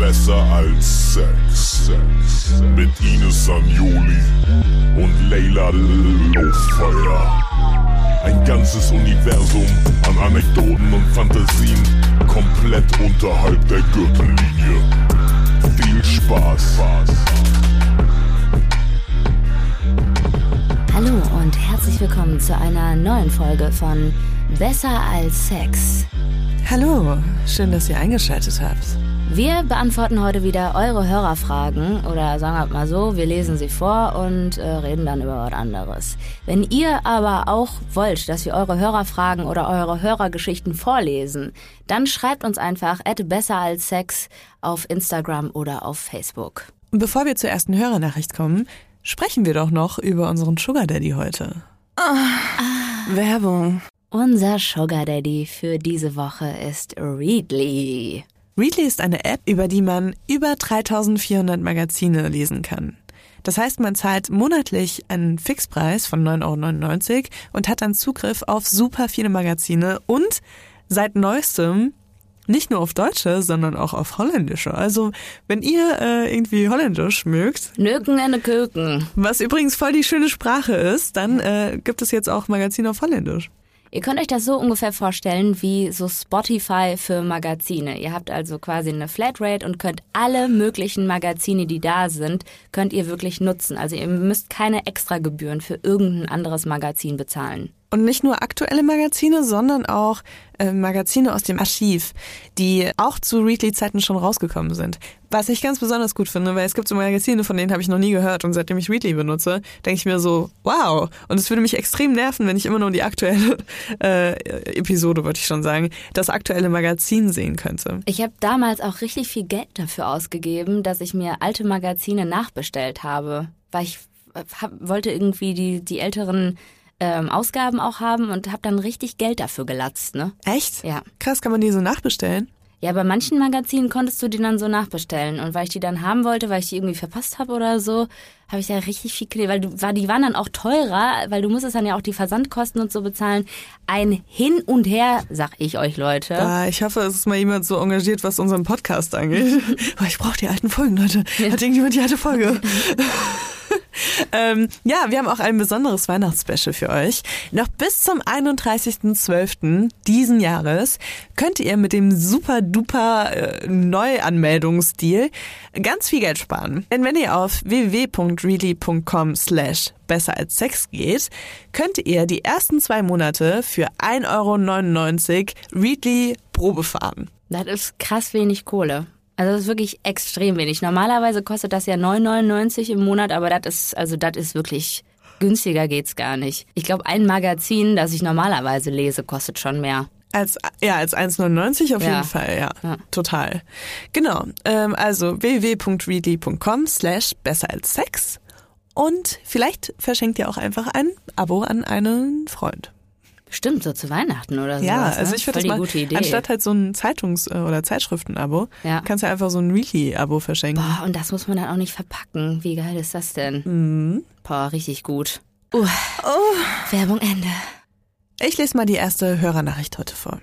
Besser als Sex. Mit Ines Sanjoli und Leila Lowfire. Ein ganzes Universum an Anekdoten und Fantasien, komplett unterhalb der Gürtellinie. Viel Spaß. Hallo und herzlich willkommen zu einer neuen Folge von Besser als Sex. Hallo, schön, dass ihr eingeschaltet habt. Wir beantworten heute wieder eure Hörerfragen oder sagen wir mal so, wir lesen sie vor und reden dann über was anderes. Wenn ihr aber auch wollt, dass wir eure Hörerfragen oder eure Hörergeschichten vorlesen, dann schreibt uns einfach @besseralssex auf Instagram oder auf Facebook. Bevor wir zur ersten Hörernachricht kommen, sprechen wir doch noch über unseren Sugar Daddy heute. Werbung. Unser Sugar Daddy für diese Woche ist Readly. Readly ist eine App, über die man über 3400 Magazine lesen kann. Das heißt, man zahlt monatlich einen Fixpreis von 9,99 € und hat dann Zugriff auf super viele Magazine und seit neuestem nicht nur auf deutsche, sondern auch auf holländische. Also wenn ihr irgendwie holländisch mögt, Nöken in de Köken. was übrigens voll die schöne Sprache ist, dann gibt es jetzt auch Magazine auf holländisch. Ihr könnt euch das so ungefähr vorstellen wie so Spotify für Magazine. Ihr habt also quasi eine Flatrate und könnt alle möglichen Magazine, die da sind, könnt ihr wirklich nutzen. Also ihr müsst keine Extragebühren für irgendein anderes Magazin bezahlen. Und nicht nur aktuelle Magazine, sondern auch Magazine aus dem Archiv, die auch zu Readly-Zeiten schon rausgekommen sind. Was ich ganz besonders gut finde, weil es gibt so Magazine, von denen habe ich noch nie gehört und seitdem ich Readly benutze, denke ich mir so, wow. Und es würde mich extrem nerven, wenn ich immer nur die aktuelle Episode, würde ich schon sagen, das aktuelle Magazin sehen könnte. Ich habe damals auch richtig viel Geld dafür ausgegeben, dass ich mir alte Magazine nachbestellt habe, weil ich wollte irgendwie die älteren Ausgaben auch haben und habe dann richtig Geld dafür gelatzt, ne? Echt? Ja. Krass, kann man die so nachbestellen? Ja, bei manchen Magazinen konntest du die dann so nachbestellen. Und weil ich die dann haben wollte, weil ich die irgendwie verpasst habe oder so, habe ich da richtig viel Geld, weil die waren dann auch teurer, weil du musstest dann ja auch die Versandkosten und so bezahlen. Ein Hin und Her, sag ich euch, Leute. Ich hoffe, es ist mal jemand so engagiert, was unseren Podcast angeht. Oh, ich brauche die alten Folgen, Leute. Ja. Hat irgendjemand die alte Folge? Wir haben auch ein besonderes Weihnachtsspecial für euch. Noch bis zum 31.12. diesen Jahres könnt ihr mit dem super-duper Neuanmeldungsdeal ganz viel Geld sparen. Denn wenn ihr auf www.readly.com/besseralssex geht, könnt ihr die ersten 2 Monate für 1,99 € Readly Probe fahren. Das ist krass wenig Kohle. Also das ist wirklich extrem wenig. Normalerweise kostet das ja 9,99 € im Monat, aber das ist wirklich, günstiger geht's gar nicht. Ich glaube, ein Magazin, das ich normalerweise lese, kostet schon mehr. Als 1,99 € auf jeden Fall, ja. Total. Genau, also www.readly.com/besseralssex und vielleicht verschenkt ihr auch einfach ein Abo an einen Freund. Stimmt, so zu Weihnachten oder so. Ja, also ich würde das mal, gute Idee. Anstatt halt so ein Zeitungs- oder Zeitschriften-Abo, kannst du einfach so ein Readly-Abo verschenken. Boah, und das muss man dann auch nicht verpacken. Wie geil ist das denn? Mhm. Boah, richtig gut. Werbung Ende. Ich lese mal die erste Hörernachricht heute vor.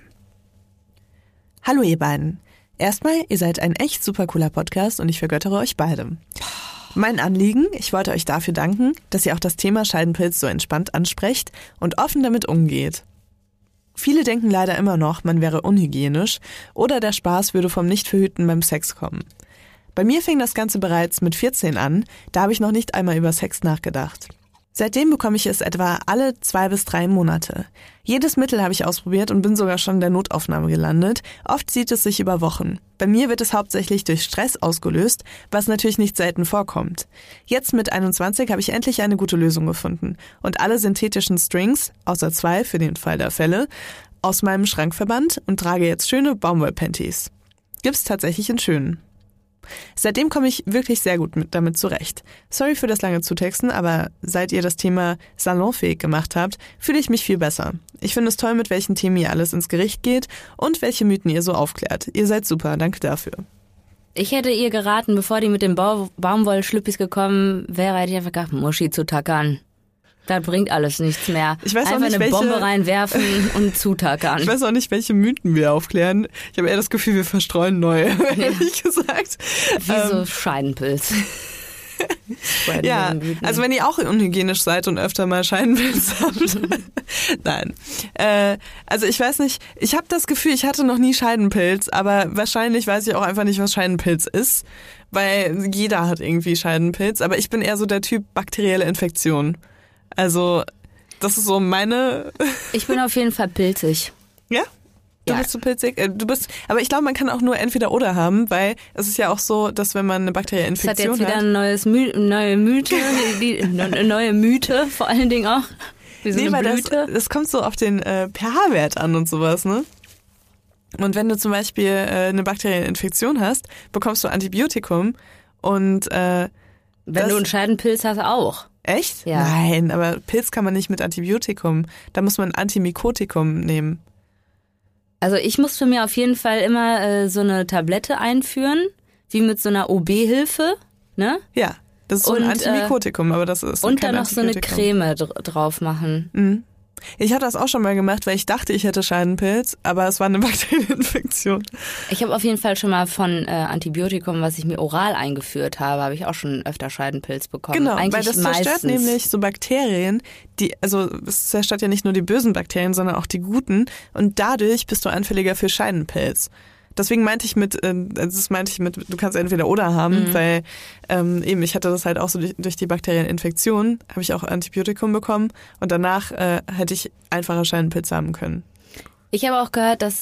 Hallo ihr beiden. Erstmal, ihr seid ein echt super cooler Podcast und ich vergöttere euch beide. Mein Anliegen, ich wollte euch dafür danken, dass ihr auch das Thema Scheidenpilz so entspannt ansprecht und offen damit umgeht. Viele denken leider immer noch, man wäre unhygienisch oder der Spaß würde vom Nicht-Verhüten beim Sex kommen. Bei mir fing das Ganze bereits mit 14 an, da habe ich noch nicht einmal über Sex nachgedacht. Seitdem bekomme ich es etwa alle 2 bis 3 Monate. Jedes Mittel habe ich ausprobiert und bin sogar schon in der Notaufnahme gelandet. Oft zieht es sich über Wochen. Bei mir wird es hauptsächlich durch Stress ausgelöst, was natürlich nicht selten vorkommt. Jetzt mit 21 habe ich endlich eine gute Lösung gefunden und alle synthetischen Strings, außer 2 für den Fall der Fälle, aus meinem Schrank verbannt und trage jetzt schöne Baumwollpanties. Gibt's tatsächlich in schönen. Seitdem komme ich wirklich sehr gut damit zurecht. Sorry für das lange Zutexten, aber seit ihr das Thema salonfähig gemacht habt, fühle ich mich viel besser. Ich finde es toll, mit welchen Themen ihr alles ins Gericht geht und welche Mythen ihr so aufklärt. Ihr seid super, danke dafür. Ich hätte ihr geraten, bevor die mit den Baumwollschlüppis gekommen wäre, hätte ich einfach gesagt, Muschi zu tackern. Das bringt alles nichts mehr. Ich weiß auch einfach nicht, eine welche Bombe reinwerfen und zutackern. Ich weiß auch nicht, welche Mythen wir aufklären. Ich habe eher das Gefühl, wir verstreuen neue, ehrlich gesagt. Wie so Scheidenpilz. Ja, also wenn ihr auch unhygienisch seid und öfter mal Scheidenpilz habt. Nein. Also ich weiß nicht, ich habe das Gefühl, ich hatte noch nie Scheidenpilz, aber wahrscheinlich weiß ich auch einfach nicht, was Scheidenpilz ist, weil jeder hat irgendwie Scheidenpilz, aber ich bin eher so der Typ bakterielle Infektion. Also das ist so meine... Ich bin auf jeden Fall pilzig. Ja? Du Ja. bist so pilzig? Aber ich glaube, man kann auch nur entweder oder haben, weil es ist ja auch so, dass wenn man eine bakterielle Das hat Infektion jetzt wieder eine neue Mythe, vor allen Dingen auch. Wie so eine Blüte. Das kommt so auf den pH-Wert an und sowas, ne? Und wenn du zum Beispiel eine bakterielle Infektion hast, bekommst du Antibiotikum und Wenn du einen Scheidenpilz hast, auch. Echt? Ja. Nein, aber Pilz kann man nicht mit Antibiotikum. Da muss man Antimykotikum nehmen. Also ich musste mir auf jeden Fall immer so eine Tablette einführen, wie mit so einer OB-Hilfe, ne? Ja, das ist so ein Und, Antimykotikum, aber das ist Und kein dann noch so eine Antibiotikum. Creme drauf machen. Mhm. Ich habe das auch schon mal gemacht, weil ich dachte, ich hätte Scheidenpilz, aber es war eine bakterielle Infektion. Ich habe auf jeden Fall schon mal von Antibiotikum, was ich mir oral eingeführt habe, ich auch schon öfter Scheidenpilz bekommen. Genau, Eigentlich weil das zerstört meistens. nämlich so Bakterien, also es zerstört ja nicht nur die bösen Bakterien, sondern auch die guten und dadurch bist du anfälliger für Scheidenpilz. Deswegen meinte ich du kannst entweder oder haben, weil eben ich hatte das halt auch so durch die bakterielle Infektion, habe ich auch Antibiotikum bekommen und danach hätte ich einfacher Scheidenpilz haben können. Ich habe auch gehört, dass,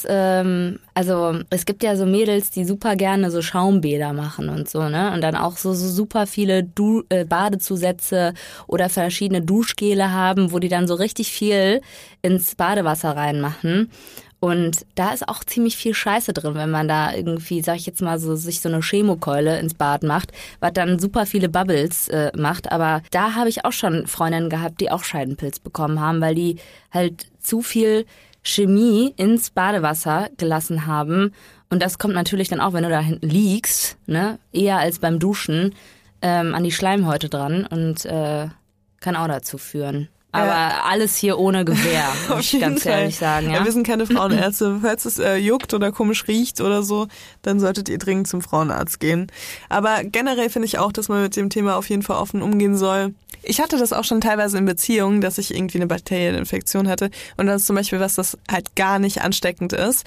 also es gibt ja so Mädels, die super gerne so Schaumbäder machen und so, ne? Und dann auch so super viele Badezusätze oder verschiedene Duschgele haben, wo die dann so richtig viel ins Badewasser reinmachen. Und da ist auch ziemlich viel Scheiße drin, wenn man da irgendwie, sag ich jetzt mal, so sich so eine Chemokeule ins Bad macht, was dann super viele Bubbles macht. Aber da habe ich auch schon Freundinnen gehabt, die auch Scheidenpilz bekommen haben, weil die halt zu viel Chemie ins Badewasser gelassen haben. Und das kommt natürlich dann auch, wenn du da hinten liegst, ne, eher als beim Duschen, an die Schleimhäute dran und kann auch dazu führen. Aber alles hier ohne Gewehr, muss ich ganz ehrlich sagen. Ja? Wir sind keine Frauenärzte. Falls es juckt oder komisch riecht oder so, dann solltet ihr dringend zum Frauenarzt gehen. Aber generell finde ich auch, dass man mit dem Thema auf jeden Fall offen umgehen soll. Ich hatte das auch schon teilweise in Beziehungen, dass ich irgendwie eine bakterielle Infektion hatte. Und das ist zum Beispiel was, das halt gar nicht ansteckend ist.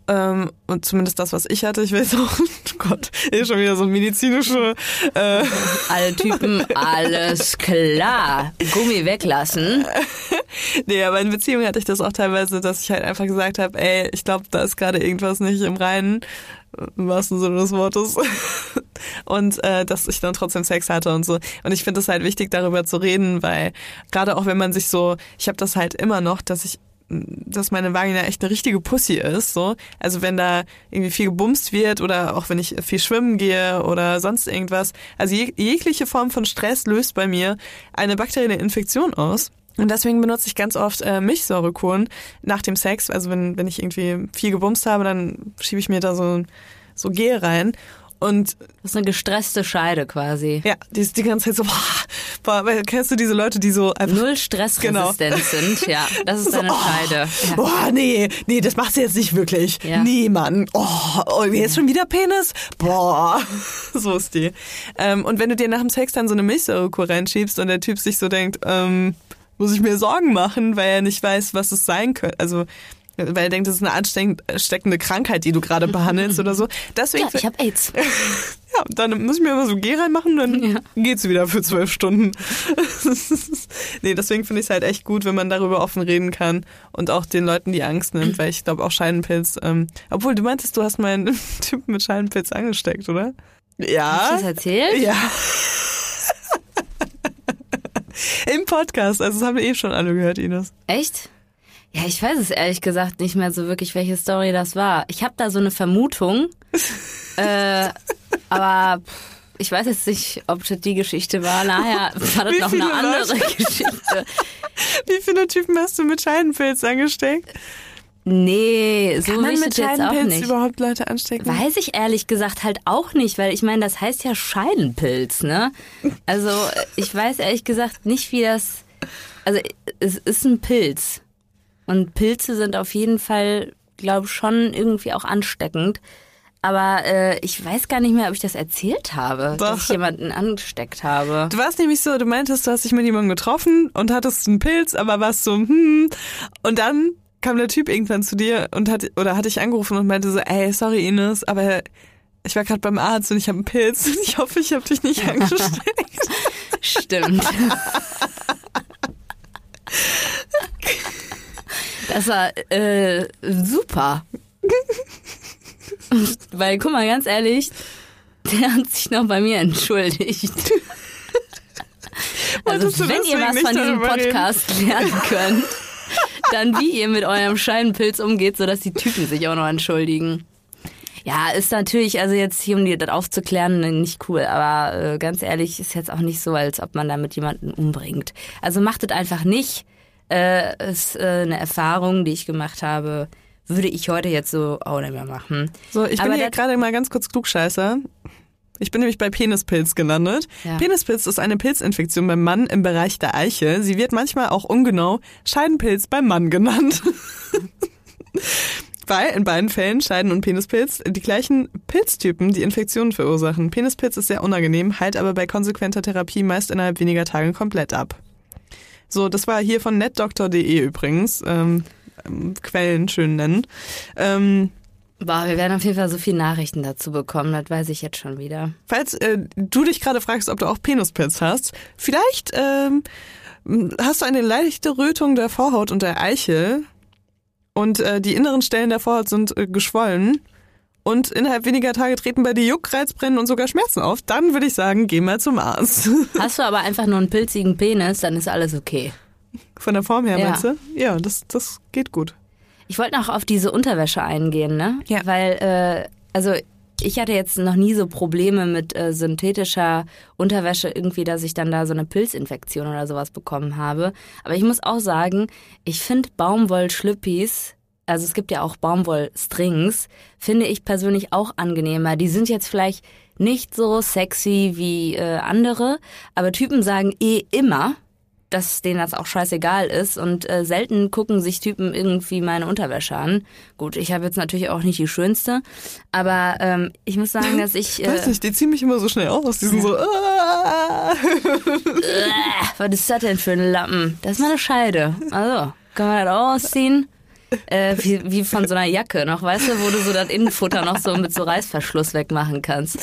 Und zumindest das, was ich hatte. Ich weiß auch, oh Gott, hier ist schon wieder so medizinische... Alle Typen, alles klar. Gummi weglassen. Nee, aber in Beziehungen hatte ich das auch teilweise, dass ich halt einfach gesagt habe, ey, ich glaube, da ist gerade irgendwas nicht im Reinen, im wahrsten Sinne des Wortes. Und dass ich dann trotzdem Sex hatte und so. Und ich finde es halt wichtig, darüber zu reden, weil gerade auch wenn man sich so, ich habe das halt immer noch, dass meine Vagina echt eine richtige Pussy ist, so. Also wenn da irgendwie viel gebumst wird oder auch wenn ich viel schwimmen gehe oder sonst irgendwas. Also jegliche Form von Stress löst bei mir eine bakterielle Infektion aus. Und deswegen benutze ich ganz oft Milchsäurekuren nach dem Sex. Also wenn ich irgendwie viel gebumst habe, dann schiebe ich mir da so Gel rein. Und das ist eine gestresste Scheide quasi. ja, die ist die ganze Zeit so, boah, kennst du diese Leute, die so einfach... Null stressresistent sind, ja. Das ist deine Scheide. Ja. Boah, nee, das machst du jetzt nicht wirklich. Ja. Nee, Mann. Oh, jetzt schon wieder Penis? Boah, so ist die. Und wenn du dir nach dem Sex dann so eine Milchsäurekur reinschiebst und der Typ sich so denkt, muss ich mir Sorgen machen, weil er nicht weiß, was es sein könnte. Also, weil er denkt, das ist eine ansteckende Krankheit, die du gerade behandelst oder so. Deswegen, Ja, ich habe AIDS. ja, dann muss ich mir immer so Gel reinmachen, dann geht's wieder für 12 Stunden. Nee, deswegen finde ich es halt echt gut, wenn man darüber offen reden kann und auch den Leuten die Angst nimmt, weil ich glaube auch Scheidenpilz, obwohl du meintest, du hast mal einen Typen mit Scheidenpilz angesteckt, oder? Ja. Hast du das erzählt? Ja. Im Podcast, also das haben wir eh schon alle gehört, Ines. Echt? Ja, ich weiß es ehrlich gesagt nicht mehr so wirklich, welche Story das war. Ich habe da so eine Vermutung, aber ich weiß jetzt nicht, ob das die Geschichte war. Nachher war das noch eine andere Geschichte. Wie viele Typen hast du mit Scheidenpilz angesteckt? Nee, so Kann man will ich mit das jetzt auch Scheidenpilz nicht. überhaupt Leute anstecken? Weiß ich ehrlich gesagt halt auch nicht, weil ich meine, das heißt ja Scheidenpilz, ne? Also ich weiß ehrlich gesagt nicht, wie das Also es ist ein Pilz. Und Pilze sind auf jeden Fall, glaube ich, schon irgendwie auch ansteckend. Aber ich weiß gar nicht mehr, ob ich das erzählt habe, dass ich jemanden angesteckt habe. Du warst nämlich so, du meintest, du hast dich mit jemandem getroffen und hattest einen Pilz, aber warst so, Und dann kam der Typ irgendwann zu dir und hat dich angerufen und meinte so, ey, sorry Ines, aber ich war gerade beim Arzt und ich habe einen Pilz und ich hoffe, ich habe dich nicht angesteckt. Stimmt. Das war super. Weil, guck mal, ganz ehrlich, der hat sich noch bei mir entschuldigt. Also wenn ihr was von diesem Podcast lernen könnt, dann wie ihr mit eurem Scheidenpilz umgeht, sodass die Typen sich auch noch entschuldigen. Ja, ist natürlich, also jetzt hier, um dir das aufzuklären, nicht cool, aber ganz ehrlich, ist jetzt auch nicht so, als ob man damit jemanden umbringt. Also macht es einfach nicht. Ist eine Erfahrung, die ich gemacht habe, würde ich heute jetzt so auch nicht mehr machen. So, ich bin hier gerade mal ganz kurz Klugscheißer. Ich bin nämlich bei Penispilz gelandet. Ja. Penispilz ist eine Pilzinfektion beim Mann im Bereich der Eiche. Sie wird manchmal auch ungenau Scheidenpilz beim Mann genannt. Weil in beiden Fällen, Scheiden- und Penispilz, die gleichen Pilztypen die Infektionen verursachen. Penispilz ist sehr unangenehm, heilt aber bei konsequenter Therapie meist innerhalb weniger Tage komplett ab. So, das war hier von netdoktor.de übrigens. Quellen schön nennen. Boah, wir werden auf jeden Fall so viele Nachrichten dazu bekommen, das weiß ich jetzt schon wieder. Falls du dich gerade fragst, ob du auch Penispilz hast, vielleicht hast du eine leichte Rötung der Vorhaut und der Eichel und die inneren Stellen der Vorhaut sind geschwollen und innerhalb weniger Tage treten bei dir Juck, Reizbrennen und sogar Schmerzen auf, dann würde ich sagen, geh mal zum Arzt. Hast du aber einfach nur einen pilzigen Penis, dann ist alles okay. Von der Form her, meinst du? Ja, das geht gut. Ich wollte noch auf diese Unterwäsche eingehen, ne? Ja. Weil, also ich hatte jetzt noch nie so Probleme mit synthetischer Unterwäsche irgendwie, dass ich dann da so eine Pilzinfektion oder sowas bekommen habe. Aber ich muss auch sagen, ich finde Baumwollschlüppis, also es gibt ja auch Baumwollstrings, finde ich persönlich auch angenehmer. Die sind jetzt vielleicht nicht so sexy wie andere, aber Typen sagen immer, dass denen das auch scheißegal ist und selten gucken sich Typen irgendwie meine Unterwäsche an. Gut, ich habe jetzt natürlich auch nicht die schönste, aber ich muss sagen, dass ich... weiß nicht, die ziehen mich immer so schnell aus, die sind so... Was ist das denn für ein Lappen? Das ist meine Scheide. Also, kann man das auch ausziehen? Wie von so einer Jacke noch, weißt du, wo du so das Innenfutter noch so mit so Reißverschluss wegmachen kannst.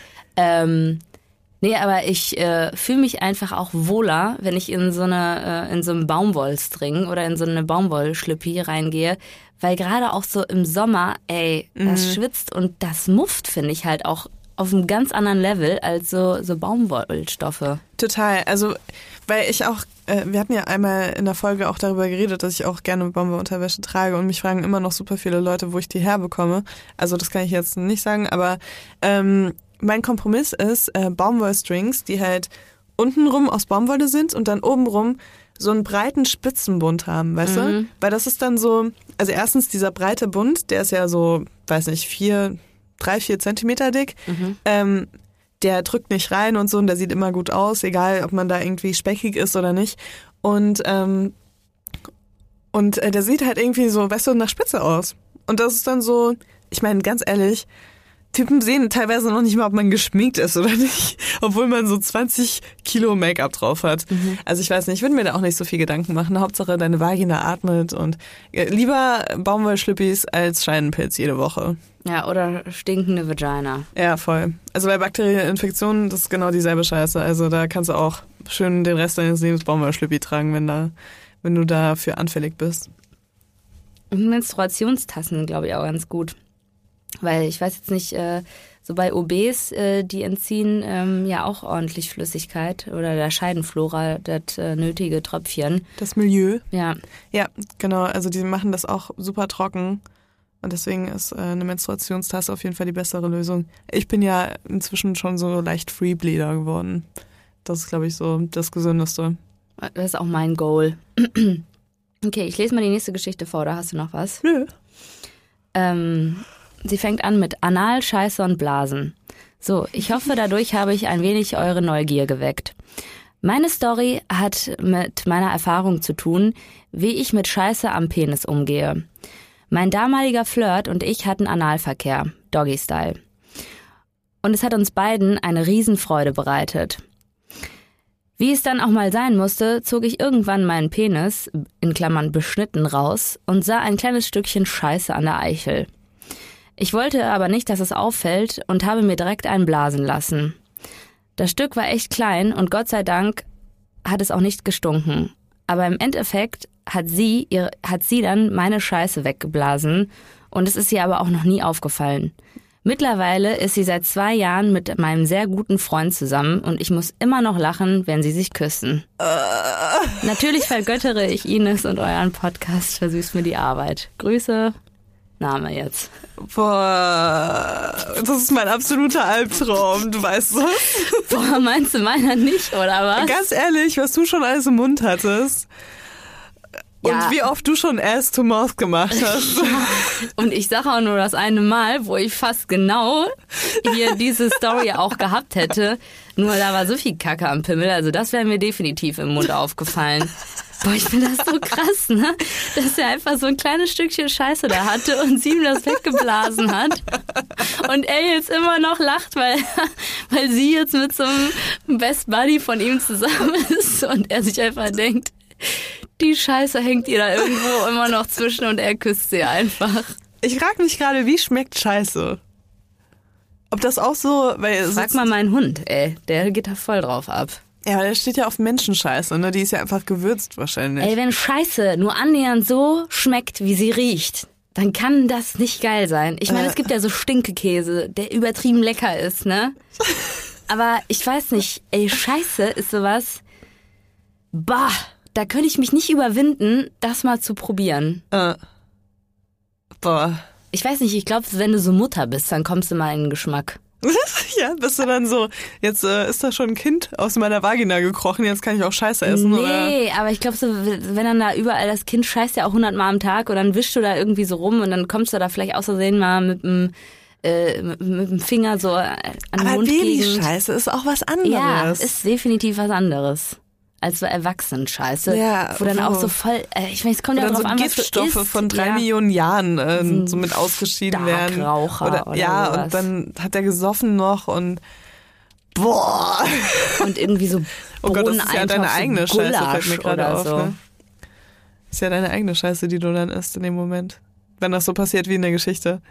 Nee, aber ich fühle mich einfach auch wohler, wenn ich in so einem Baumwollstring oder in so eine Baumwollschlüppi reingehe, weil gerade auch so im Sommer, das schwitzt und das mufft, finde ich halt auch auf einem ganz anderen Level als so Baumwollstoffe. Total, also weil ich auch, wir hatten ja einmal in der Folge auch darüber geredet, dass ich auch gerne Baumwollunterwäsche trage und mich fragen immer noch super viele Leute, wo ich die herbekomme. Also das kann ich jetzt nicht sagen, aber mein Kompromiss ist Baumwollstrings, die halt untenrum aus Baumwolle sind und dann obenrum so einen breiten Spitzenbund haben, weißt du? Weil das ist dann so, also erstens dieser breite Bund, der ist ja so, weiß nicht, 3-4 Zentimeter dick. Der drückt nicht rein und so und der sieht immer gut aus, egal ob man da irgendwie speckig ist oder nicht. Und der sieht halt irgendwie so, weißt du, nach Spitze aus. Und das ist dann so, ich meine, ganz ehrlich, Typen sehen teilweise noch nicht mal, ob man geschminkt ist oder nicht, obwohl man so 20 Kilo Make-up drauf hat. Also ich weiß nicht, ich würde mir da auch nicht so viel Gedanken machen. Hauptsache deine Vagina atmet und lieber Baumwollschlüppis als Scheidenpilz jede Woche. Ja, oder stinkende Vagina. Ja, voll. Also bei bakteriellen Infektionen, das ist genau dieselbe Scheiße. Also da kannst du auch schön den Rest deines Lebens Baumwollschlüppi tragen, wenn du dafür anfällig bist. Und Menstruationstassen, glaube ich, auch ganz gut. Weil ich weiß jetzt nicht, so bei OBs, die entziehen ja auch ordentlich Flüssigkeit oder der Scheidenflora, das nötige Tröpfchen. Das Milieu. Ja. Ja, genau. Also die machen das auch super trocken und deswegen ist eine Menstruationstasse auf jeden Fall die bessere Lösung. Ich bin ja inzwischen schon so leicht Freebleeder geworden. Das ist, glaube ich, so das Gesündeste. Das ist auch mein Goal. Okay, ich lese mal die nächste Geschichte vor, oder hast du noch was? Nö. Sie fängt an mit Anal, Scheiße und Blasen. So, ich hoffe, dadurch habe ich ein wenig eure Neugier geweckt. Meine Story hat mit meiner Erfahrung zu tun, wie ich mit Scheiße am Penis umgehe. Mein damaliger Flirt und ich hatten Analverkehr, Doggy-Style. Und es hat uns beiden eine Riesenfreude bereitet. Wie es dann auch mal sein musste, zog ich irgendwann meinen Penis, in Klammern beschnitten, raus und sah ein kleines Stückchen Scheiße an der Eichel. Ich wollte aber nicht, dass es auffällt und habe mir direkt einen blasen lassen. Das Stück war echt klein und Gott sei Dank hat es auch nicht gestunken. Aber im Endeffekt hat sie dann meine Scheiße weggeblasen und es ist ihr aber auch noch nie aufgefallen. Mittlerweile ist sie seit 2 Jahren mit meinem sehr guten Freund zusammen und ich muss immer noch lachen, wenn sie sich küssen. Natürlich vergöttere ich Ines und euren Podcast, versüßt mir die Arbeit. Grüße, Name jetzt. Boah, das ist mein absoluter Albtraum, du weißt das? Boah, meinst du meiner nicht, oder was? Ganz ehrlich, was du schon alles im Mund hattest. Und Ja. wie oft du schon Ass to Mouth gemacht hast. Und ich sage auch nur das eine Mal, wo ich fast genau hier diese Story auch gehabt hätte. Nur da war so viel Kacke am Pimmel, also das wäre mir definitiv im Mund aufgefallen. Boah, ich finde das so krass, ne? Dass er einfach so ein kleines Stückchen Scheiße da hatte und sie ihm das weggeblasen hat. Und er jetzt immer noch lacht, weil sie jetzt mit so einem Best Buddy von ihm zusammen ist und er sich einfach denkt, die Scheiße hängt ihr da irgendwo immer noch zwischen und er küsst sie einfach. Ich frage mich gerade, wie schmeckt Scheiße? Ob das auch so... Frag mal meinen Hund, ey, der geht da voll drauf ab. Ja, aber der steht ja auf Menschenscheiße, ne? Die ist ja einfach gewürzt wahrscheinlich. Ey, wenn Scheiße nur annähernd so schmeckt, wie sie riecht, dann kann das nicht geil sein. Ich meine, es gibt ja so Stinkekäse, der übertrieben lecker ist, ne? Aber ich weiß nicht, ey, Scheiße ist sowas... Bah, da könnte ich mich nicht überwinden, das mal zu probieren. Boah. Ich weiß nicht, ich glaube, wenn du so Mutter bist, dann kommst du mal in den Geschmack. Ja, bist du dann so, jetzt ist da schon ein Kind aus meiner Vagina gekrochen, jetzt kann ich auch Scheiße essen, oder? Nee, aber ich glaube, so, wenn dann da überall das Kind scheißt ja auch 100 Mal am Tag und dann wischst du da irgendwie so rum und dann kommst du da vielleicht aus Versehen mal mit dem Finger so an den Aber Mundgegend. Babyscheiße ist auch was anderes. Ja, ist definitiv was anderes. Als so Erwachsenenscheiße. Ja, wo dann auch so voll, ich meine, es kommt ja dann drauf so an, was du Giftstoffe isst. von 3 Millionen Jahren so mit ausgeschieden werden. Starkraucher oder ja, sowas. und dann hat er gesoffen noch und boah. Und irgendwie so Oh Gott, das ist ja deine eigene Scheiße, fällt mir gerade oder auf. so. Ne? Das ist ja deine eigene Scheiße, die du dann isst in dem Moment. Wenn das so passiert wie in der Geschichte.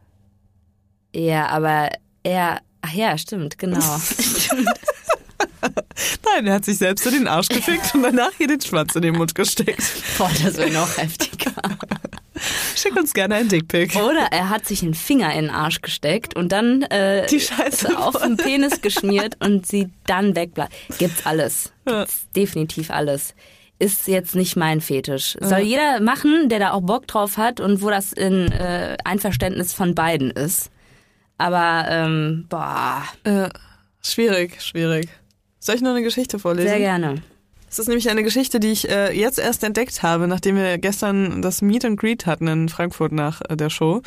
Ja, aber ach ja, stimmt, genau. Stimmt. Nein, er hat sich selbst in den Arsch gefickt und danach hier den Schwanz in den Mund gesteckt. Boah, das wäre noch heftiger. Schick uns gerne ein Dickpic. Oder er hat sich einen Finger in den Arsch gesteckt und dann Die Scheiße auf den Penis geschmiert und sie dann wegbleibt. Gibt's alles. Gibt's definitiv alles. Ist jetzt nicht mein Fetisch. Soll jeder machen, der da auch Bock drauf hat und wo das in Einverständnis von beiden ist. Aber, boah. Schwierig. Soll ich noch eine Geschichte vorlesen? Sehr gerne. Es ist nämlich eine Geschichte, die ich jetzt erst entdeckt habe, nachdem wir gestern das Meet and Greet hatten in Frankfurt nach der Show.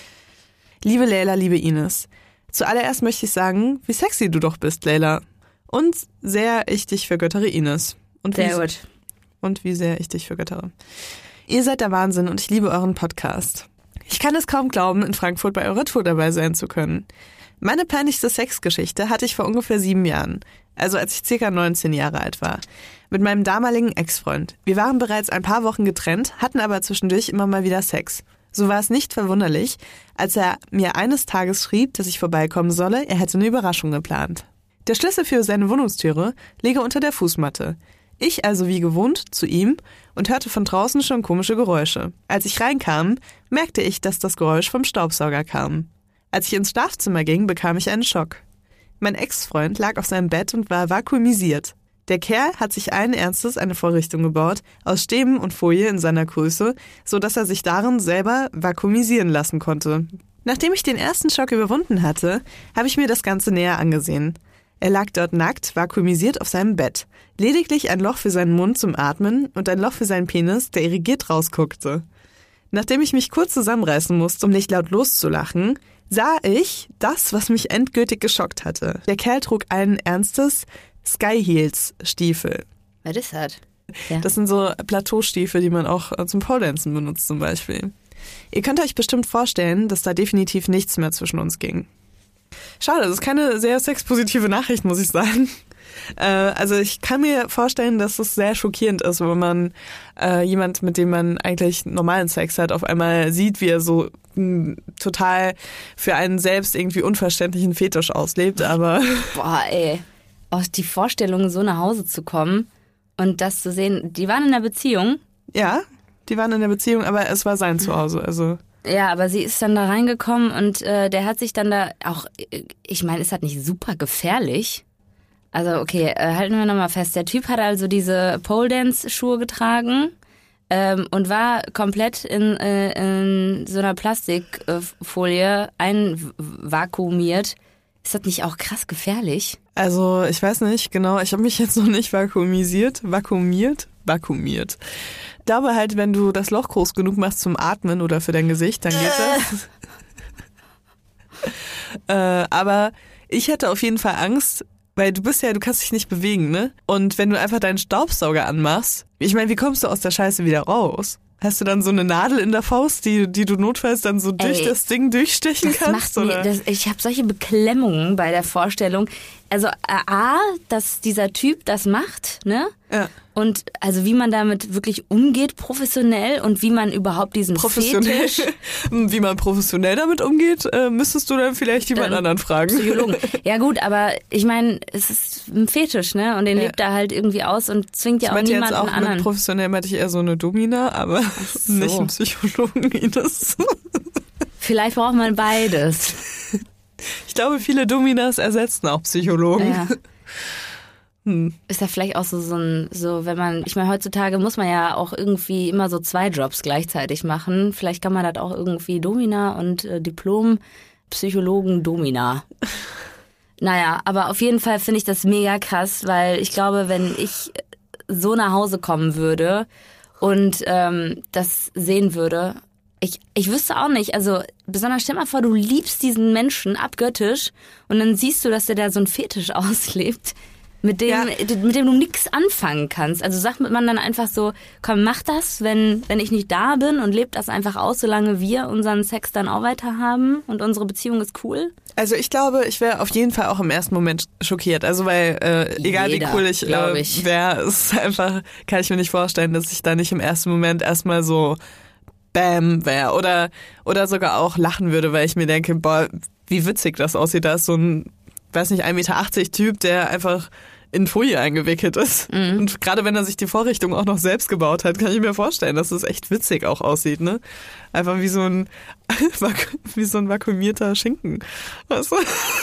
Liebe Leila, liebe Ines, zuallererst möchte ich sagen, wie sexy du doch bist, Leila. Und sehr ich dich vergöttere, Ines. Sehr gut. Und wie sehr ich dich vergöttere. Ihr seid der Wahnsinn und ich liebe euren Podcast. Ich kann es kaum glauben, in Frankfurt bei eurer Tour dabei sein zu können. Meine peinlichste Sexgeschichte hatte ich vor ungefähr 7 Jahren, also als ich circa 19 Jahre alt war, mit meinem damaligen Ex-Freund. Wir waren bereits ein paar Wochen getrennt, hatten aber zwischendurch immer mal wieder Sex. So war es nicht verwunderlich, als er mir eines Tages schrieb, dass ich vorbeikommen solle, er hätte eine Überraschung geplant. Der Schlüssel für seine Wohnungstüre läge unter der Fußmatte. Ich also wie gewohnt zu ihm und hörte von draußen schon komische Geräusche. Als ich reinkam, merkte ich, dass das Geräusch vom Staubsauger kam. Als ich ins Schlafzimmer ging, bekam ich einen Schock. Mein Ex-Freund lag auf seinem Bett und war vakuumisiert. Der Kerl hat sich allen Ernstes eine Vorrichtung gebaut, aus Stäben und Folie in seiner Größe, so dass er sich darin selber vakuumisieren lassen konnte. Nachdem ich den ersten Schock überwunden hatte, habe ich mir das Ganze näher angesehen. Er lag dort nackt, vakuumisiert auf seinem Bett. Lediglich ein Loch für seinen Mund zum Atmen und ein Loch für seinen Penis, der irrigiert rausguckte. Nachdem ich mich kurz zusammenreißen musste, um nicht laut loszulachen, sah ich das, was mich endgültig geschockt hatte. Der Kerl trug allen Ernstes Sky Heels Stiefel. Was ist das? Ja. Das sind so Plateaustiefel, die man auch zum Poledancen benutzt zum Beispiel. Ihr könnt euch bestimmt vorstellen, dass da definitiv nichts mehr zwischen uns ging. Schade, das ist keine sehr sexpositive Nachricht, muss ich sagen. Also ich kann mir vorstellen, dass es sehr schockierend ist, wenn man jemand, mit dem man eigentlich normalen Sex hat, auf einmal sieht, wie er so total für einen selbst irgendwie unverständlichen Fetisch auslebt, aber... Boah, ey. Auch die Vorstellung, so nach Hause zu kommen und das zu sehen. Die waren in einer Beziehung. Ja, die waren in der Beziehung, aber es war sein Zuhause, also... Ja, aber sie ist dann da reingekommen und der hat sich dann da auch... Ich meine, ist das nicht super gefährlich? Also okay, halten wir nochmal fest. Der Typ hat also diese Pole-Dance-Schuhe getragen und war komplett in so einer Plastikfolie einvakuumiert. Ist das nicht auch krass gefährlich? Also ich weiß nicht, genau. Ich habe mich jetzt noch nicht vakuumiert. Ich glaube halt, wenn du das Loch groß genug machst zum Atmen oder für dein Gesicht, dann geht das. Aber ich hätte auf jeden Fall Angst, weil du kannst dich nicht bewegen, ne? Und wenn du einfach deinen Staubsauger anmachst, ich meine, wie kommst du aus der Scheiße wieder raus? Hast du dann so eine Nadel in der Faust, die du notfalls dann so durch das Ding durchstechen kannst? Ich habe solche Beklemmungen bei der Vorstellung. Also dass dieser Typ das macht, ne? Ja. Und also wie man damit wirklich umgeht, professionell und wie man überhaupt diesen Fetisch... Wie man professionell damit umgeht, müsstest du dann vielleicht jemand anderen fragen. Psychologen. Ja gut, aber ich meine, es ist ein Fetisch, ne? Und den lebt er halt irgendwie aus und zwingt ja auch niemanden anderen. Mit professionell meinte ich eher so eine Domina, aber nicht einen Psychologen. Vielleicht braucht man beides. Ich glaube, viele Dominas ersetzen auch Psychologen. Ja. Ist da vielleicht auch so wenn man, ich meine, heutzutage muss man ja auch irgendwie immer so 2 Jobs gleichzeitig machen. Vielleicht kann man das auch irgendwie Domina und Diplom-Psychologen Domina. Naja, aber auf jeden Fall finde ich das mega krass, weil ich glaube, wenn ich so nach Hause kommen würde und das sehen würde, ich wüsste auch nicht, also besonders stell mal vor, du liebst diesen Menschen abgöttisch und dann siehst du, dass der da so einen Fetisch auslebt, mit dem du nichts anfangen kannst. Also sagt man dann einfach so, komm, mach das, wenn ich nicht da bin und lebt das einfach aus, solange wir unseren Sex dann auch weiter haben und unsere Beziehung ist cool? Also ich glaube, ich wäre auf jeden Fall auch im ersten Moment schockiert. Also weil egal wie cool ich wäre, ist einfach, kann ich mir nicht vorstellen, dass ich da nicht im ersten Moment erstmal so Bam wäre oder sogar auch lachen würde, weil ich mir denke, boah, wie witzig das aussieht. Da ist so ein, weiß nicht, 1,80 Meter Typ, der einfach in Folie eingewickelt ist. Mhm. Und gerade wenn er sich die Vorrichtung auch noch selbst gebaut hat, kann ich mir vorstellen, dass es echt witzig auch aussieht, ne? Einfach wie so ein vakuumierter Schinken. Weißt du?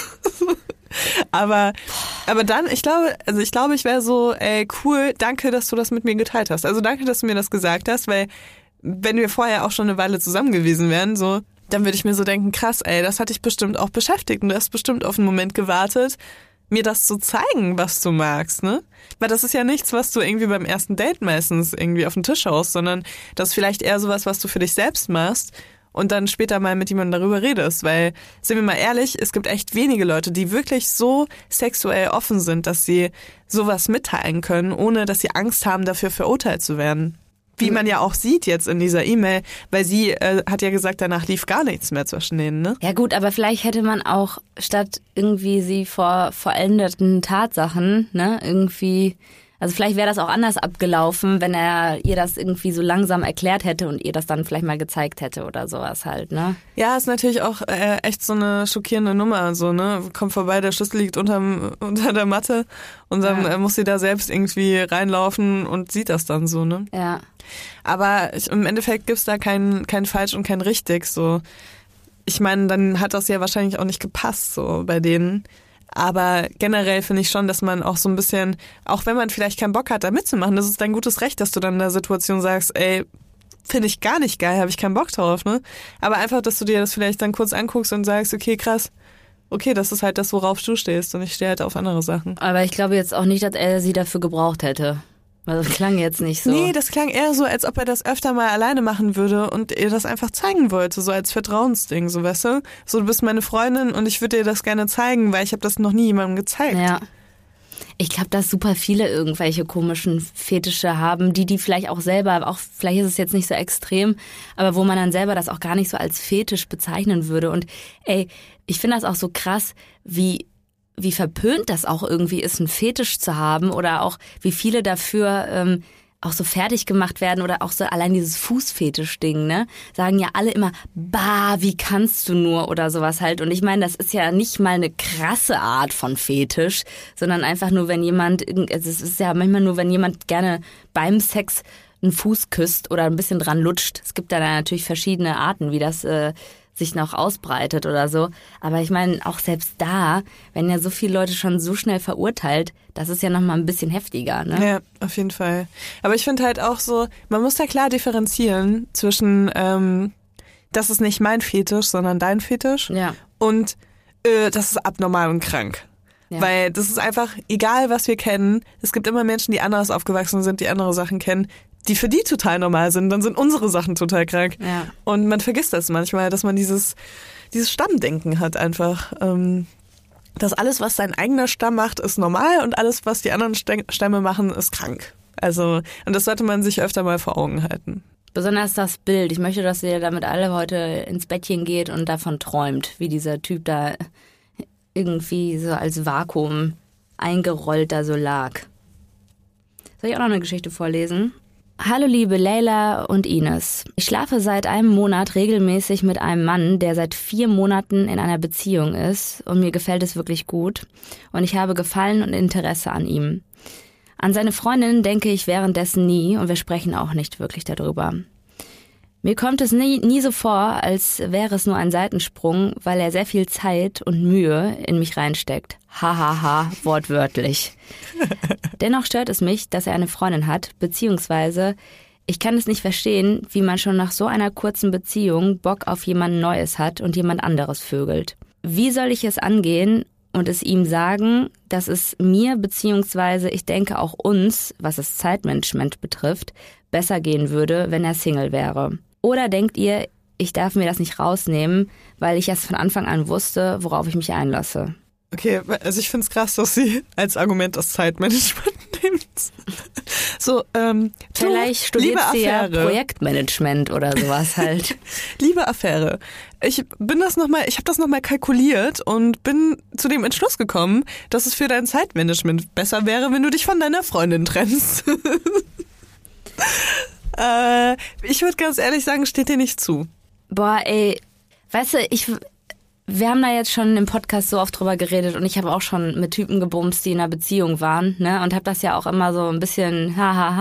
Aber dann, ich glaube, ich wäre so, ey, cool, danke, dass du das mit mir geteilt hast. Also danke, dass du mir das gesagt hast, weil wenn wir vorher auch schon eine Weile zusammen gewesen wären, so, dann würde ich mir so denken, krass, ey, das hat dich bestimmt auch beschäftigt und du hast bestimmt auf einen Moment gewartet, mir das zu zeigen, was du magst, ne? Weil das ist ja nichts, was du irgendwie beim ersten Date meistens irgendwie auf den Tisch haust, sondern das ist vielleicht eher sowas, was du für dich selbst machst und dann später mal mit jemandem darüber redest, weil, sind wir mal ehrlich, es gibt echt wenige Leute, die wirklich so sexuell offen sind, dass sie sowas mitteilen können, ohne dass sie Angst haben, dafür verurteilt zu werden. Wie man ja auch sieht jetzt in dieser E-Mail, weil sie hat ja gesagt, danach lief gar nichts mehr zwischen denen, ne? Ja gut, aber vielleicht hätte man auch statt irgendwie sie vor vollendeten Tatsachen, ne, irgendwie, also vielleicht wäre das auch anders abgelaufen, wenn er ihr das irgendwie so langsam erklärt hätte und ihr das dann vielleicht mal gezeigt hätte oder sowas halt, ne? Ja, ist natürlich auch echt so eine schockierende Nummer, so, ne? Kommt vorbei, der Schlüssel liegt unter der Matte und dann muss sie da selbst irgendwie reinlaufen und sieht das dann so, ne? Ja. Aber im Endeffekt gibt's da kein falsch und kein richtig, so. Ich meine, dann hat das ja wahrscheinlich auch nicht gepasst, so, bei denen. Aber generell finde ich schon, dass man auch so ein bisschen, auch wenn man vielleicht keinen Bock hat, da mitzumachen, das ist dein gutes Recht, dass du dann in der Situation sagst, ey, finde ich gar nicht geil, habe ich keinen Bock drauf, ne? Aber einfach, dass du dir das vielleicht dann kurz anguckst und sagst, okay, krass, okay, das ist halt das, worauf du stehst und ich stehe halt auf andere Sachen. Aber ich glaube jetzt auch nicht, dass er sie dafür gebraucht hätte. Also das klang jetzt nicht so. Nee, das klang eher so, als ob er das öfter mal alleine machen würde und ihr das einfach zeigen wollte, so als Vertrauensding, so, weißt du? So, du bist meine Freundin und ich würde dir das gerne zeigen, weil ich habe das noch nie jemandem gezeigt. Ja. Ich glaube, dass super viele irgendwelche komischen Fetische haben, die vielleicht auch selber, auch vielleicht ist es jetzt nicht so extrem, aber wo man dann selber das auch gar nicht so als Fetisch bezeichnen würde. Und ich finde das auch so krass, wie verpönt das auch irgendwie ist, einen Fetisch zu haben oder auch wie viele dafür auch so fertig gemacht werden oder auch so allein dieses Fußfetisch-Ding, ne? Sagen ja alle immer, bah, wie kannst du nur oder sowas halt. Und ich meine, das ist ja nicht mal eine krasse Art von Fetisch, sondern einfach nur, wenn jemand, also es ist ja manchmal nur, wenn jemand gerne beim Sex einen Fuß küsst oder ein bisschen dran lutscht. Es gibt da natürlich verschiedene Arten, wie das sich noch ausbreitet oder so. Aber ich meine, auch selbst da, wenn ja so viele Leute schon so schnell verurteilt, das ist ja nochmal ein bisschen heftiger, ne? Ja, auf jeden Fall. Aber ich finde halt auch so, man muss da klar differenzieren zwischen, das ist nicht mein Fetisch, sondern dein Fetisch. Ja. Und das ist abnormal und krank. Ja. Weil das ist einfach, egal was wir kennen, es gibt immer Menschen, die anders aufgewachsen sind, die andere Sachen kennen, die für die total normal sind, dann sind unsere Sachen total krank. Ja. Und man vergisst das manchmal, dass man dieses Stammdenken hat einfach. Dass alles, was sein eigener Stamm macht, ist normal und alles, was die anderen Stämme machen, ist krank. Also, und das sollte man sich öfter mal vor Augen halten. Besonders das Bild. Ich möchte, dass ihr damit alle heute ins Bettchen geht und davon träumt, wie dieser Typ da irgendwie so als Vakuum eingerollt da so lag. Soll ich auch noch eine Geschichte vorlesen? Hallo liebe Leila und Ines. Ich schlafe seit einem Monat regelmäßig mit einem Mann, der seit 4 Monaten in einer Beziehung ist und mir gefällt es wirklich gut und ich habe Gefallen und Interesse an ihm. An seine Freundin denke ich währenddessen nie und wir sprechen auch nicht wirklich darüber. Mir kommt es nie so vor, als wäre es nur ein Seitensprung, weil er sehr viel Zeit und Mühe in mich reinsteckt. Hahaha, wortwörtlich. Dennoch stört es mich, dass er eine Freundin hat, beziehungsweise ich kann es nicht verstehen, wie man schon nach so einer kurzen Beziehung Bock auf jemand Neues hat und jemand anderes vögelt. Wie soll ich es angehen und es ihm sagen, dass es mir, beziehungsweise ich denke auch uns, was das Zeitmanagement betrifft, besser gehen würde, wenn er Single wäre? Oder denkt ihr, ich darf mir das nicht rausnehmen, weil ich erst von Anfang an wusste, worauf ich mich einlasse? Okay, also ich finde es krass, dass sie als Argument das Zeitmanagement nimmt. So, vielleicht studiert sie ja Projektmanagement oder sowas halt. Liebe Affäre, ich habe das nochmal kalkuliert und bin zu dem Entschluss gekommen, dass es für dein Zeitmanagement besser wäre, wenn du dich von deiner Freundin trennst. Ich würde ganz ehrlich sagen, steht dir nicht zu. Boah, ey, weißt du, wir haben da jetzt schon im Podcast so oft drüber geredet und ich habe auch schon mit Typen gebumst, die in einer Beziehung waren, ne, und habe das ja auch immer so ein bisschen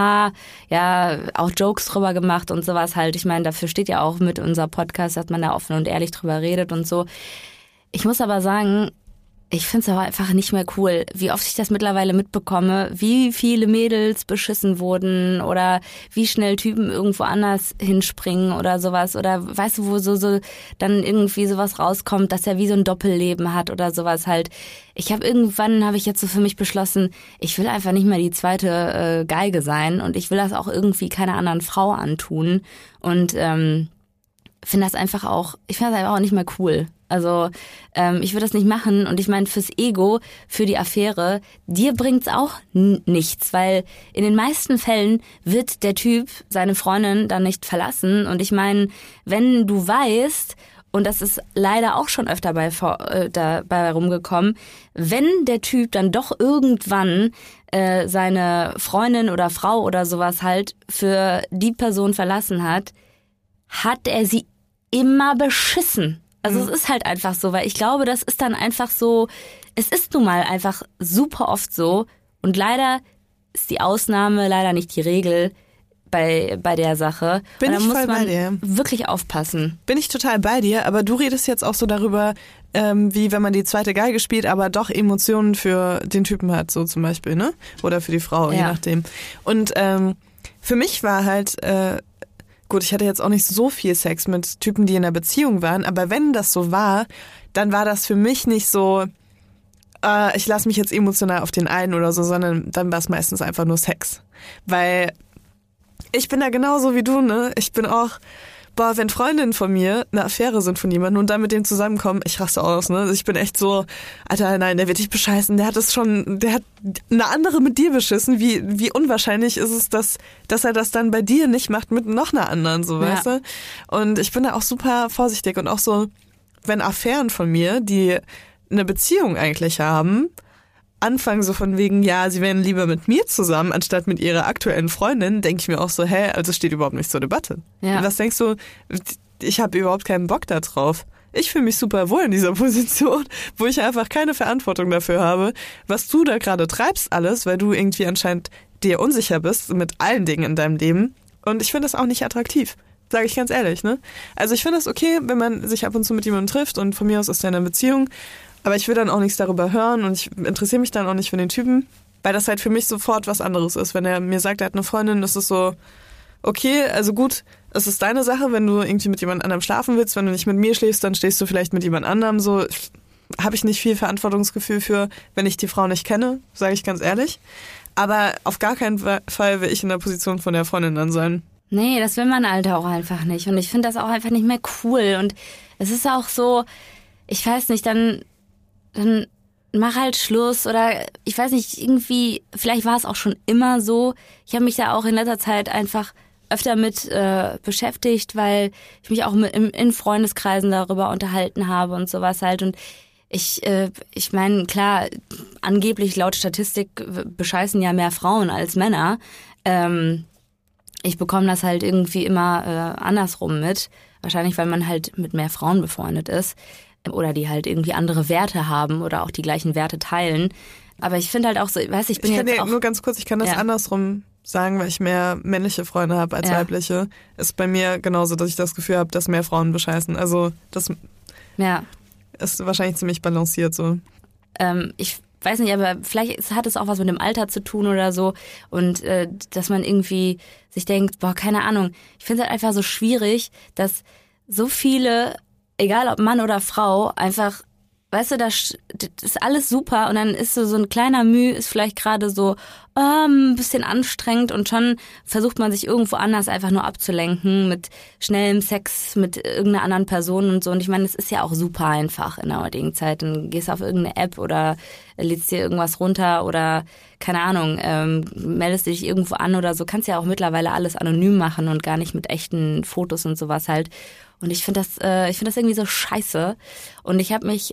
ja, auch Jokes drüber gemacht und sowas halt. Ich meine, dafür steht ja auch mit unser Podcast, dass man da offen und ehrlich drüber redet und so. Ich muss aber sagen, ich find's aber einfach nicht mehr cool, wie oft ich das mittlerweile mitbekomme, wie viele Mädels beschissen wurden oder wie schnell Typen irgendwo anders hinspringen oder sowas oder weißt du, wo so dann irgendwie sowas rauskommt, dass er wie so ein Doppelleben hat oder sowas halt. Irgendwann habe ich jetzt so für mich beschlossen, ich will einfach nicht mehr die zweite Geige sein und ich will das auch irgendwie keiner anderen Frau antun und finde das einfach auch nicht mehr cool. Also ich würde das nicht machen und ich meine fürs Ego, für die Affäre, dir bringt's auch nichts, weil in den meisten Fällen wird der Typ seine Freundin dann nicht verlassen und ich meine, wenn du weißt, und das ist leider auch schon öfter dabei rumgekommen, wenn der Typ dann doch irgendwann seine Freundin oder Frau oder sowas halt für die Person verlassen hat er sie immer beschissen. Also es ist halt einfach so, weil ich glaube, das ist dann einfach so, es ist nun mal einfach super oft so und leider ist die Ausnahme leider nicht die Regel bei der Sache. Bin und da ich muss voll man bei dir. Wirklich aufpassen. Bin ich total bei dir, aber du redest jetzt auch so darüber, wie wenn man die zweite Geige spielt, aber doch Emotionen für den Typen hat, so zum Beispiel, ne? Oder für die Frau, je nachdem. Und für mich war halt gut, ich hatte jetzt auch nicht so viel Sex mit Typen, die in einer Beziehung waren, aber wenn das so war, dann war das für mich nicht so, ich lasse mich jetzt emotional auf den einen oder so, sondern dann war es meistens einfach nur Sex. Weil ich bin da genauso wie du, ne? Ich bin auch, boah, wenn Freundinnen von mir eine Affäre sind von jemandem und dann mit dem zusammenkommen, ich raste aus, ne? Also ich bin echt so, Alter, nein, der wird dich bescheißen, der hat eine andere mit dir beschissen. Wie unwahrscheinlich ist es, dass er das dann bei dir nicht macht mit noch einer anderen, so, weißt du? Und ich bin da auch super vorsichtig und auch so, wenn Affären von mir, die eine Beziehung eigentlich haben, anfangen so von wegen, ja, sie wären lieber mit mir zusammen, anstatt mit ihrer aktuellen Freundin, denke ich mir auch so, also steht überhaupt nicht zur Debatte. Ja. Was denkst du, ich habe überhaupt keinen Bock da drauf. Ich fühle mich super wohl in dieser Position, wo ich einfach keine Verantwortung dafür habe, was du da gerade treibst alles, weil du irgendwie anscheinend dir unsicher bist mit allen Dingen in deinem Leben. Und ich finde das auch nicht attraktiv, sage ich ganz ehrlich, ne? Also ich finde es okay, wenn man sich ab und zu mit jemandem trifft und von mir aus ist er in einer Beziehung, aber ich will dann auch nichts darüber hören und ich interessiere mich dann auch nicht für den Typen, weil das halt für mich sofort was anderes ist. Wenn er mir sagt, er hat eine Freundin, ist es so, okay, also gut, es ist deine Sache, wenn du irgendwie mit jemand anderem schlafen willst. Wenn du nicht mit mir schläfst, dann stehst du vielleicht mit jemand anderem. So habe ich nicht viel Verantwortungsgefühl für, wenn ich die Frau nicht kenne, sage ich ganz ehrlich. Aber auf gar keinen Fall will ich in der Position von der Freundin dann sein. Nee, das will man halt auch einfach nicht. Und ich finde das auch einfach nicht mehr cool. Und es ist auch so, ich weiß nicht, dann mach halt Schluss oder ich weiß nicht, irgendwie, vielleicht war es auch schon immer so. Ich habe mich da auch in letzter Zeit einfach öfter mit beschäftigt, weil ich mich auch in Freundeskreisen darüber unterhalten habe und sowas halt. Und ich meine, klar, angeblich laut Statistik bescheißen ja mehr Frauen als Männer. Ich bekomme das halt irgendwie immer andersrum mit. Wahrscheinlich, weil man halt mit mehr Frauen befreundet ist. Oder die halt irgendwie andere Werte haben oder auch die gleichen Werte teilen. Aber ich finde halt auch so, weißt du, ich kann jetzt auch... Nur ganz kurz, ich kann das andersrum sagen, weil ich mehr männliche Freunde habe als weibliche. Ist bei mir genauso, dass ich das Gefühl habe, dass mehr Frauen bescheißen. Also das ist wahrscheinlich ziemlich balanciert so. Ich weiß nicht, aber vielleicht hat es auch was mit dem Alter zu tun oder so. Und dass man irgendwie sich denkt, boah, keine Ahnung. Ich finde es halt einfach so schwierig, dass so viele... egal ob Mann oder Frau, einfach, weißt du, das ist alles super und dann ist so ein kleiner Mühe, ist vielleicht gerade so ein bisschen anstrengend und schon versucht man sich irgendwo anders einfach nur abzulenken mit schnellem Sex mit irgendeiner anderen Person und so. Und ich meine, es ist ja auch super einfach in der heutigen Zeit. Dann gehst du auf irgendeine App oder lädst dir irgendwas runter oder, keine Ahnung, meldest dich irgendwo an oder so. Kannst ja auch mittlerweile alles anonym machen und gar nicht mit echten Fotos und sowas halt. Und ich finde das irgendwie so scheiße. Und ich habe mich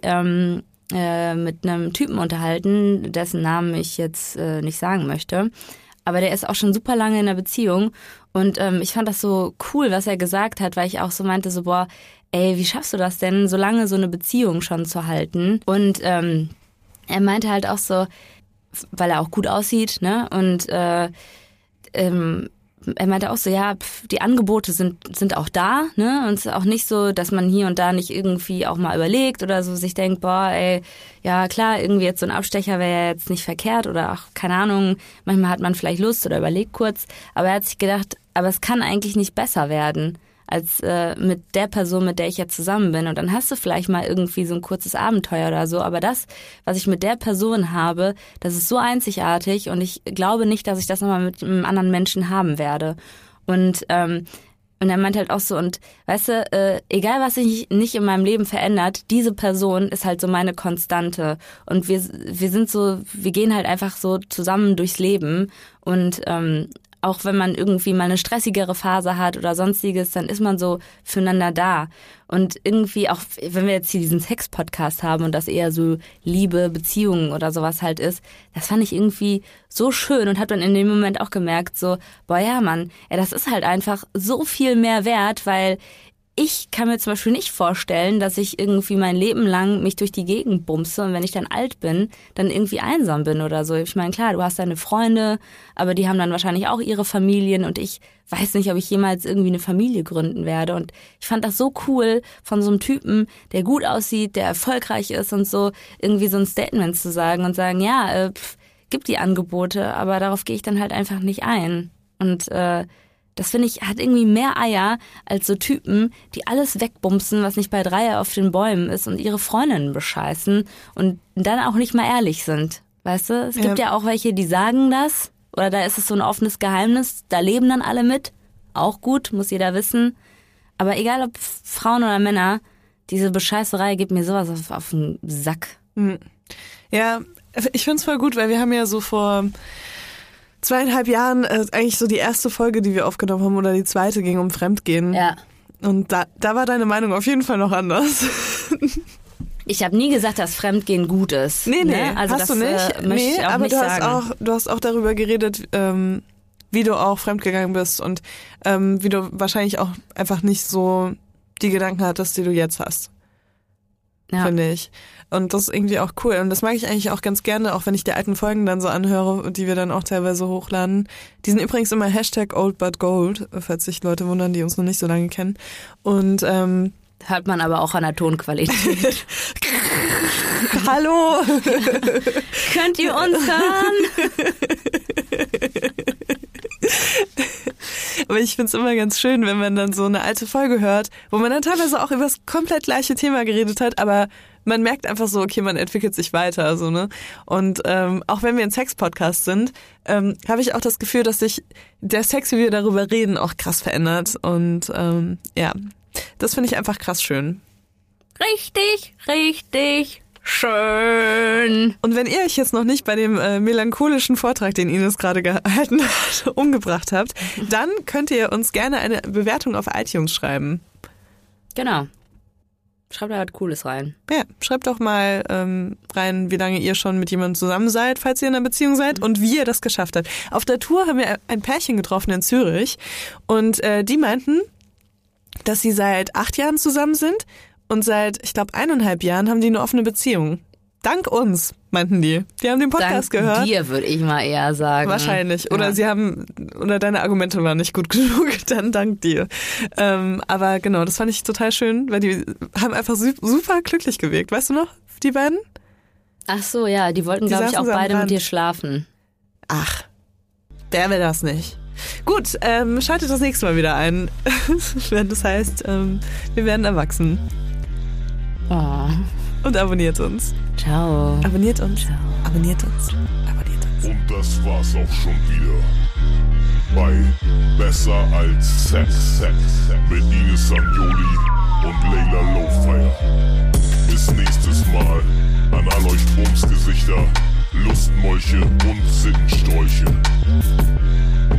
mit einem Typen unterhalten, dessen Namen ich jetzt nicht sagen möchte. Aber der ist auch schon super lange in einer Beziehung. Und ich fand das so cool, was er gesagt hat, weil ich auch so meinte, so boah, ey, wie schaffst du das denn, so lange so eine Beziehung schon zu halten? Und er meinte halt auch so, weil er auch gut aussieht, ne? Und er meinte auch so, ja, die Angebote sind auch da, ne? Und es ist auch nicht so, dass man hier und da nicht irgendwie auch mal überlegt oder so sich denkt, boah, ey, ja klar, irgendwie jetzt so ein Abstecher wäre ja jetzt nicht verkehrt oder ach, keine Ahnung, manchmal hat man vielleicht Lust oder überlegt kurz, aber er hat sich gedacht, aber es kann eigentlich nicht besser werden als mit der Person, mit der ich jetzt zusammen bin. Und dann hast du vielleicht mal irgendwie so ein kurzes Abenteuer oder so. Aber das, was ich mit der Person habe, das ist so einzigartig und ich glaube nicht, dass ich das nochmal mit einem anderen Menschen haben werde. Und er meint halt auch so, und weißt du, egal was sich nicht in meinem Leben verändert, diese Person ist halt so meine Konstante. Und wir sind so, wir gehen halt einfach so zusammen durchs Leben und auch wenn man irgendwie mal eine stressigere Phase hat oder sonstiges, dann ist man so füreinander da. Und irgendwie, auch wenn wir jetzt hier diesen Sex-Podcast haben und das eher so Liebe, Beziehungen oder sowas halt ist, das fand ich irgendwie so schön und hab dann in dem Moment auch gemerkt, so, boah ja Mann, das ist halt einfach so viel mehr wert, weil ich kann mir zum Beispiel nicht vorstellen, dass ich irgendwie mein Leben lang mich durch die Gegend bumse und wenn ich dann alt bin, dann irgendwie einsam bin oder so. Ich meine, klar, du hast deine Freunde, aber die haben dann wahrscheinlich auch ihre Familien und ich weiß nicht, ob ich jemals irgendwie eine Familie gründen werde. Und ich fand das so cool, von so einem Typen, der gut aussieht, der erfolgreich ist und so, irgendwie so ein Statement zu sagen und sagen, ja, gibt die Angebote, aber darauf gehe ich dann halt einfach nicht ein. Und das finde ich, hat irgendwie mehr Eier als so Typen, die alles wegbumsen, was nicht bei Dreier auf den Bäumen ist und ihre Freundinnen bescheißen und dann auch nicht mal ehrlich sind. Weißt du? Es gibt ja auch welche, die sagen das oder da ist es so ein offenes Geheimnis, da leben dann alle mit. Auch gut, muss jeder wissen. Aber egal ob Frauen oder Männer, diese Bescheißerei gibt mir sowas auf den Sack. Ja, ich find's voll gut, weil wir haben ja so vor 2,5 Jahren eigentlich so die erste Folge, die wir aufgenommen haben, oder die zweite, ging um Fremdgehen. Ja. Und da war deine Meinung auf jeden Fall noch anders. Ich habe nie gesagt, dass Fremdgehen gut ist. Nee, ne? Also hast das, du nicht. Möchte ich auch aber nicht sagen. Du hast auch darüber geredet, wie du auch fremdgegangen bist und wie du wahrscheinlich auch einfach nicht so die Gedanken hattest, die du jetzt hast. Ja. Finde ich. Und das ist irgendwie auch cool. Und das mag ich eigentlich auch ganz gerne, auch wenn ich die alten Folgen dann so anhöre, die wir dann auch teilweise hochladen. Die sind übrigens immer #oldbutgold, falls sich Leute wundern, die uns noch nicht so lange kennen. Und hört man aber auch an der Tonqualität. Hallo! Könnt ihr uns hören? Aber ich find's immer ganz schön, wenn man dann so eine alte Folge hört, wo man dann teilweise auch über das komplett gleiche Thema geredet hat, aber man merkt einfach so, okay, man entwickelt sich weiter, so, ne? Und auch wenn wir ein Sex-Podcast sind, habe ich auch das Gefühl, dass sich der Sex, wie wir darüber reden, auch krass verändert. Und ja, das finde ich einfach krass schön. Richtig, richtig schön. Und wenn ihr euch jetzt noch nicht bei dem melancholischen Vortrag, den Ines gerade gehalten hat, umgebracht habt, dann könnt ihr uns gerne eine Bewertung auf iTunes schreiben. Genau. Schreibt da was Cooles rein. Ja, schreibt doch mal rein, wie lange ihr schon mit jemandem zusammen seid, falls ihr in einer Beziehung seid, und wie ihr das geschafft habt. Auf der Tour haben wir ein Pärchen getroffen in Zürich und die meinten, dass sie seit 8 Jahren zusammen sind und seit, ich glaube, 1,5 Jahren haben die eine offene Beziehung. Dank uns, meinten die. Die haben den Podcast gehört. Dank dir, würde ich mal eher sagen. Wahrscheinlich. Oder oder deine Argumente waren nicht gut genug, dann dank dir. Aber genau, das fand ich total schön, weil die haben einfach super glücklich gewirkt. Weißt du noch, die beiden? Ach so, ja, die wollten, glaube ich, auch beide mit dir schlafen. Ach, wer will das nicht? Gut, schaltet das nächste Mal wieder ein, wenn das heißt, wir werden erwachsen. Oh. Und abonniert uns. Ciao. Abonniert uns. Ciao. Abonniert uns. Abonniert uns. Und das war's auch schon wieder bei Besser als Sex mit Ines Sanjoli und Layla Lowfire. Bis nächstes Mal an all euch Bumsgesichter, Lustmolche und Sittenstrolche.